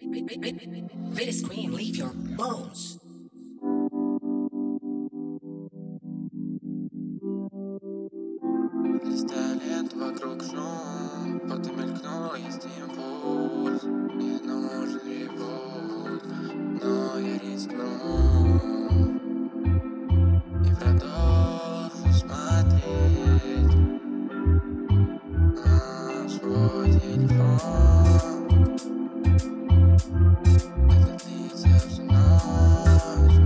Latest queen, leave your bones. 300 лет вокруг шум, будто мелькнул есть импульс. Не нужен ребут, но я рискну и продолжу смотреть на свой телефон. Это длится всю ночь,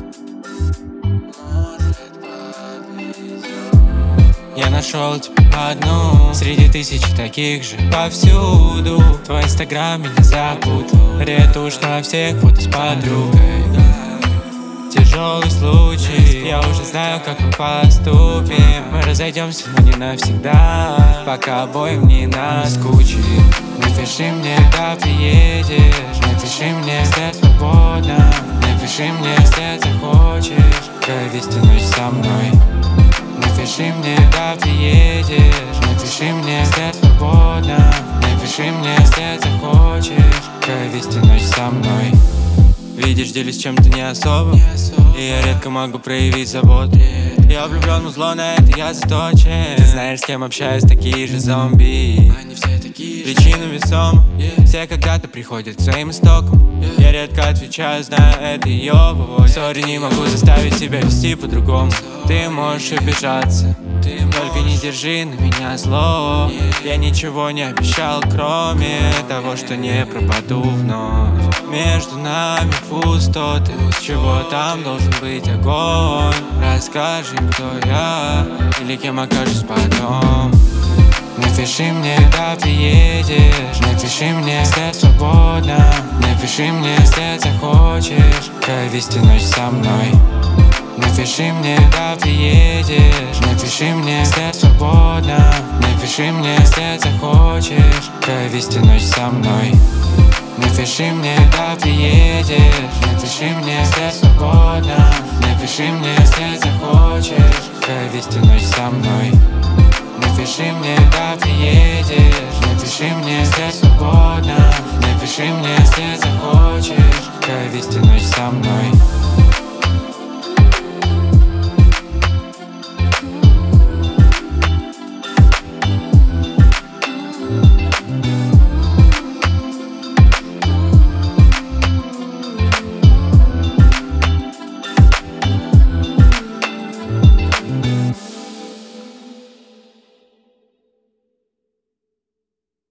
может повезет. Я нашел тебя одну среди тысяч таких же повсюду. Твой инстаграм меня запутал, ретушь на всех фото с подругой. Тяжелый случай, я уже знаю, как мы поступим. Мы разойдемся, но не навсегда, пока обоим не наскучит. Напиши мне, когда приедешь, напиши мне, если свободно. Напиши мне, если захочешь провести ночь со мной. Напиши мне, когда приедешь, напиши мне, если свободно. Напиши мне, если захочешь провести ночь со мной. Видишь, делюсь чем-то не особым, и я редко могу проявить заботу. Я влюблен в зло, на это я заточен. Ты знаешь, с кем общаюсь, такие же зомби. Они все такие же. Причина весома, все когда-то приходят к своим истокам. Я редко отвечаю, знаю, это ее выводит. Сори, не могу заставить себя вести по-другому. Ты можешь обижаться, только не держи на меня зло. Я ничего не обещал, кроме того, что не пропаду вновь. Между нами пустоты, с чего там должен быть огонь? Расскажи, кто я или кем окажусь потом. Напиши мне, когда приедешь, напиши мне, если свободно. Напиши мне, если захочешь провести ночь со мной. Напиши мне, когда приедешь, напиши мне, если свободно. Напиши мне, если захочешь провести ночь со мной. Напиши мне, когда приедешь, напиши мне, если свободно. Напиши мне, если захочешь провести ночь со мной. Напиши мне, когда приедешь, напиши мне, если свободно. Напиши мне, если захочешь провести ночь со мной.